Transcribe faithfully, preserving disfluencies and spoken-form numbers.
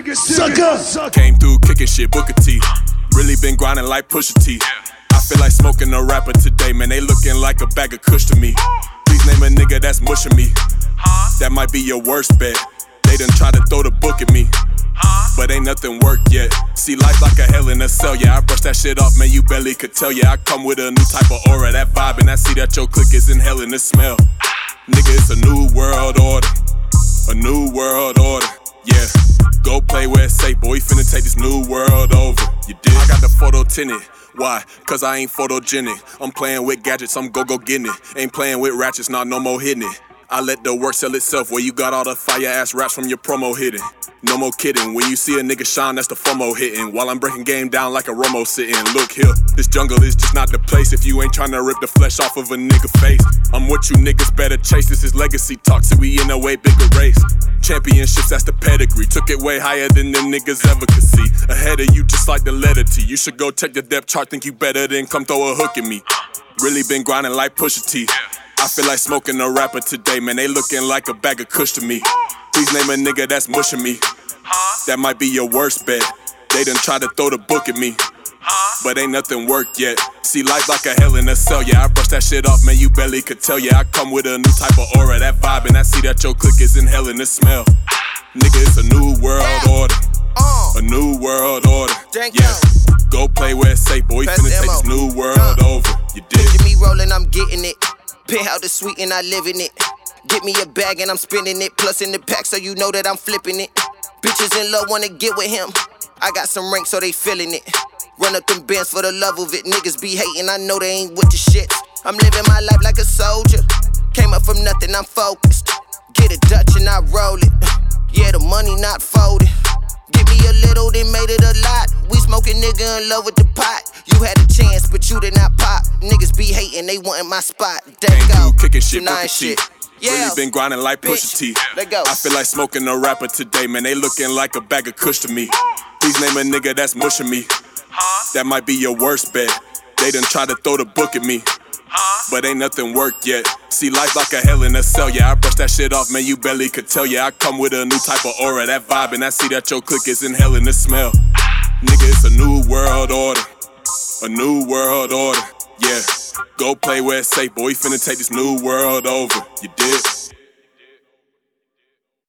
Sucker. Came through kicking shit, Booker T. Really been grinding like Pusha T. I feel like smoking a rapper today, man. They looking like a bag of kush to me. Please name a nigga that's mushing me. That might be your worst bet. They done try to throw the book at me, but ain't nothing worked yet. See life like a hell in a cell, yeah. I brush that shit off, man, you barely could tell, yeah. I come with a new type of aura, that vibe, and I see that your clique is inhaling the smell. Nigga, it's a new world order, a new world order, yeah. Go play where it's safe, boy, we finna take this new world over. You did? I got the photo tinted. Why? Cause I ain't photogenic. I'm playing with gadgets, I'm go-go getting it. Ain't playing with ratchets, not no more hitting it. I let the work sell itself, where you got all the fire-ass raps from your promo hitting. No more kidding, when you see a nigga shine, that's the FOMO hitting. While I'm breaking game down like a Romo sitting. Look here, this jungle is just not the place if you ain't tryna rip the flesh off of a nigga face. I'm what you niggas better chase, this is legacy talk, so we in a way bigger race. Championships, that's the pedigree, took it way higher than them niggas ever could see. Ahead of you just like the letter T, you should go check the depth chart, think you better than come throw a hook at me. Really been grinding like Pusha T. I feel like smoking a rapper today, man. They looking like a bag of kush to me. Please name a nigga that's mushing me. That might be your worst bet. They done try to throw the book at me, but ain't nothing worked yet. See life like a hell in a cell, yeah. I brush that shit off, man, you barely could tell, yeah. I come with a new type of aura, that vibe, and I see that your clique is inhaling the smell. Nigga, it's a new world order, a new world order, yeah. Go play where it's safe, boy, we finna take this new world over. You did? Picture me rolling, I'm getting it. Penthouse is sweet and I live in it. Get me a bag and I'm spending it. Plus in the pack so you know that I'm flipping it. Bitches in love wanna get with him. I got some rank so they feeling it. Run up them bands for the love of it. Niggas be hating, I know they ain't with the shit. I'm living my life like a soldier. Came up from nothing, I'm focused. Get a Dutch and I roll it. Yeah, the money not folded. Give me a little, then made it a lot. We smoking, nigga in love with the pot. You had a chance, but you did not pop. Niggas be hating, they wantin' my spot. There go, kicking shit, Booker T. shit. Yeah. Really been grinding like Pusha T. Let go. I feel like smoking a rapper today, man. They looking like a bag of kush to me. Please name a nigga that's mushing me. That might be your worst bet. They done try to throw the book at me, but ain't nothing worked yet. See life like a hell in a cell, yeah. I brush that shit off, man, you barely could tell, yeah. I come with a new type of aura, that vibe, and I see that your clique is inhaling the smell. Nigga, it's a new world order, a new world order, yeah. Go play where it's safe, boy, we finna take this new world over. You did?